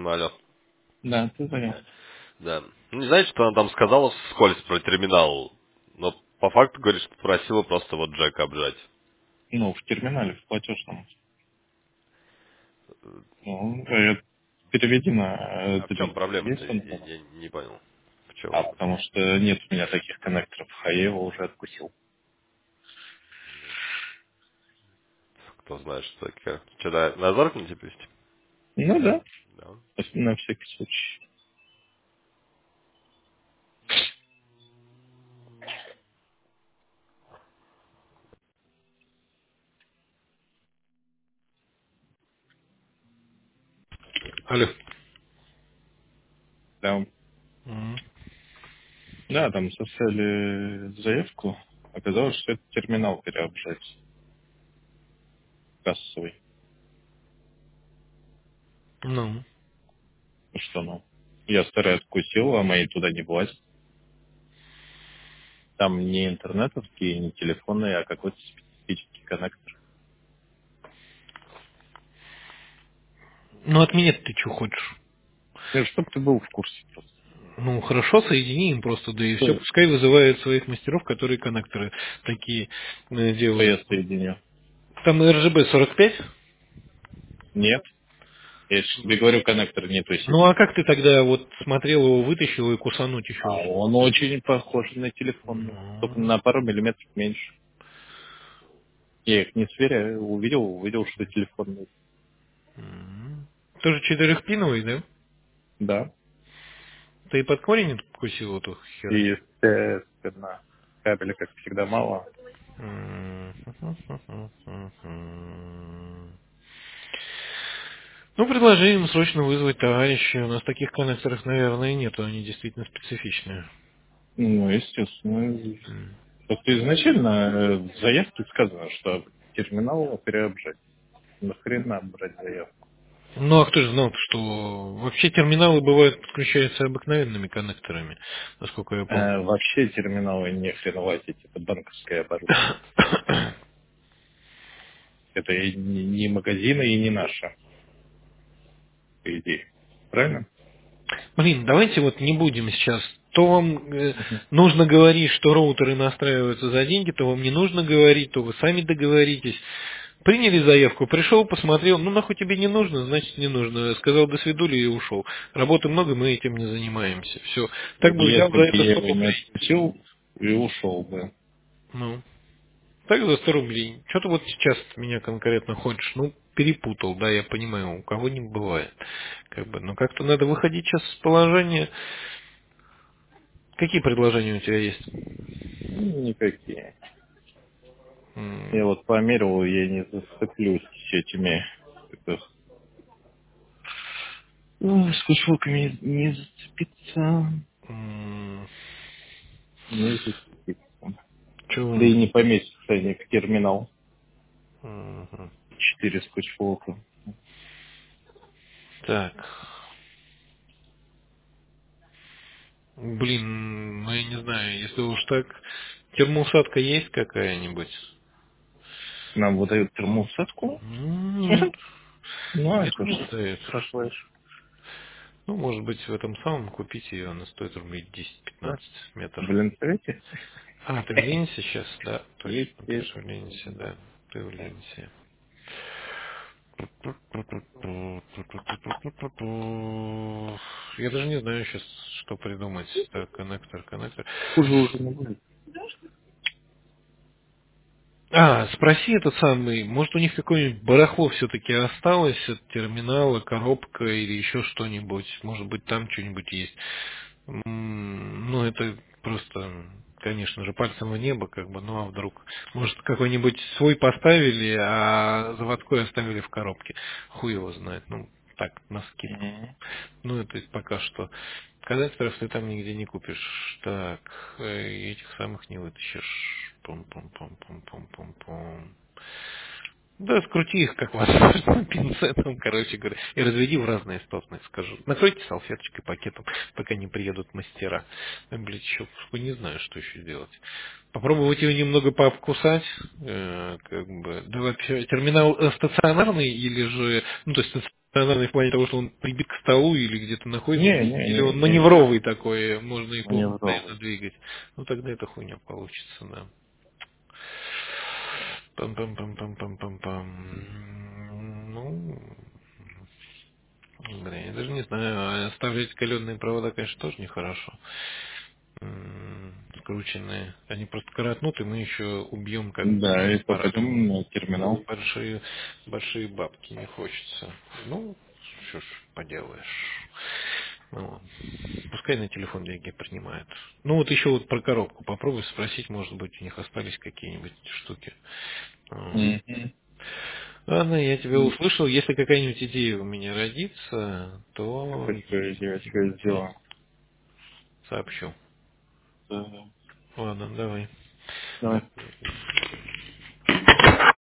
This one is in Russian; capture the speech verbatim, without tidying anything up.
Алло. Да, ты звонил. Да. Ну, не знаете, что она там сказала вскользь про терминал, но по факту говорит, что просила просто вот Джека обжать. Ну, в терминале, в платежном. Ну, говорят, переведи на э, А в чем три. проблема-то? Есть он Я, там? я не понял. В чем? А, потому что нет у меня таких коннекторов, а я его уже откусил. Кто знает, что такое. Что, на, на Зоркнете пусть? Ну да, Да. на всякий случай. Алло. Да, Мгм. да, там составили заявку. Оказалось, что это терминал переобжать, кассовый. Ну. Ну что, ну, я старый откусил, а мои туда не влазят. Там не интернетовские, не телефонные, а какой-то специфический коннектор. Ну, от меня ты что хочешь? Ну, чтоб ты был в курсе просто. Ну, хорошо, соедини им просто, да и все. Что Пускай вызывают своих мастеров, которые коннекторы такие э, что делают. я соединю? Там эр джи би сорок пять? Нет. Я же тебе говорю, коннектор не той Ну, сети. а как ты тогда вот смотрел его, вытащил и кусануть еще? А он очень похож на телефонный. Только Ну, на пару миллиметров меньше. Я их не сверяю. Увидел, увидел, что телефонный. м. Тоже четырехпиновый, да? Да. Ты под корень откусил эту И, херню? естественно, кабеля, как всегда, мало. М. Ну, предложи им срочно вызвать товарища. У нас таких коннекторов, наверное, нету. Они действительно специфичные. Ну, естественно. М. Просто изначально э, в заявке сказано, что терминал переобжать. Нахрена брать заявку? Ну, а кто же знал, что вообще терминалы бывают подключаются обыкновенными коннекторами, насколько я помню. Э, вообще терминалы не хреноватить. Это банковское оборудование. Это и не не магазины и не наше, по идее. Правильно? Блин, давайте вот не будем сейчас. То вам э, Мгм. нужно говорить, что роутеры настраиваются за деньги, то вам не нужно говорить, то вы сами договоритесь. Приняли заявку, пришел, посмотрел, ну нахуй тебе не нужно, значит не нужно. Сказал до свидули и ушел. Работы много, мы этим не занимаемся. Все. Так бы взял Если за бы это я сто его не рублей. отпустил и ушел бы. Ну. Так за сто рублей. Что ты вот сейчас от меня конкретно хочешь? Ну, перепутал, да, я понимаю, у кого не бывает. Как бы, но как-то надо выходить сейчас из положения. Какие предложения у тебя есть? Ну, никакие. Я М, вот померил, я не зацеплюсь с этими это, ну, с кушелками не зацепиться. м, Не зацепиться. Да чё? и не поместится они в терминал. Мгм. Четыре скотч-фолка. Так. Блин, ну я не знаю, если уж так. Термоусадка есть какая-нибудь? Нам выдают термоусадку? М, Нет. Ну, а Нет, что не ж, стоит. спрашиваешь? Ну, может быть, в этом самом купить ее, она стоит рублей Да. десять-пятнадцать метр. В Ленцвете? А, ты в Ленсе сейчас? Да, точно, ты же в Ленсе, Естественно. да. Ты в Ленсе. Я даже не знаю сейчас, что придумать. Так, коннектор, коннектор. Хуже уже не будет. А, спроси этот самый, может у них какое-нибудь барахло все-таки осталось от терминала, коробка или еще что-нибудь. Может быть там что-нибудь есть. М, Ну, это просто, конечно же, пальцем в небо, как бы, ну а вдруг. Может, какой-нибудь свой поставили, а заводской оставили в коробке. Хуй его знает. Ну, так, на скидку. Мгм. Ну, это пока что. Коннекторов ты там нигде не купишь. Так, э, и этих самых не вытащишь. Пум-пум-пум-пум-пум-пум-пум. Да, скрути их как возможно пинцетом, короче говоря, и разведи в разные стороны, скажу. Накройте салфеточкой, пакетом, пока не приедут мастера. Я, блядь, еще не знаю, что еще делать. Попробовать его немного пообкусать, э, как бы, да вообще, терминал э, стационарный или же, ну, то есть Наверное, в плане того, что он прибит к столу или где-то находится, Не, не, или он не, не. маневровый такой, можно его постоянно Маневровый. двигать. Ну тогда эта хуйня получится, да. Пам-пам-пам-пам-пам-пам-пам. Ну, блин, я даже не знаю, оставлять каленые провода, конечно, тоже нехорошо. М, Скрученные. Они просто коротнут, и мы еще убьем как Да, и аппарат. попадем на терминал. Большие, большие бабки не хочется. Ну, что ж поделаешь. Ну, пускай на телефон деньги принимают. Ну вот еще вот про коробку попробуй спросить, может быть, у них остались какие-нибудь штуки. Вот. Мгм. Ладно, я тебя услышал. Если какая-нибудь идея у меня родится, то Спасибо, я тебя сделаю. сообщу. Да. Ладно, давай. Давай.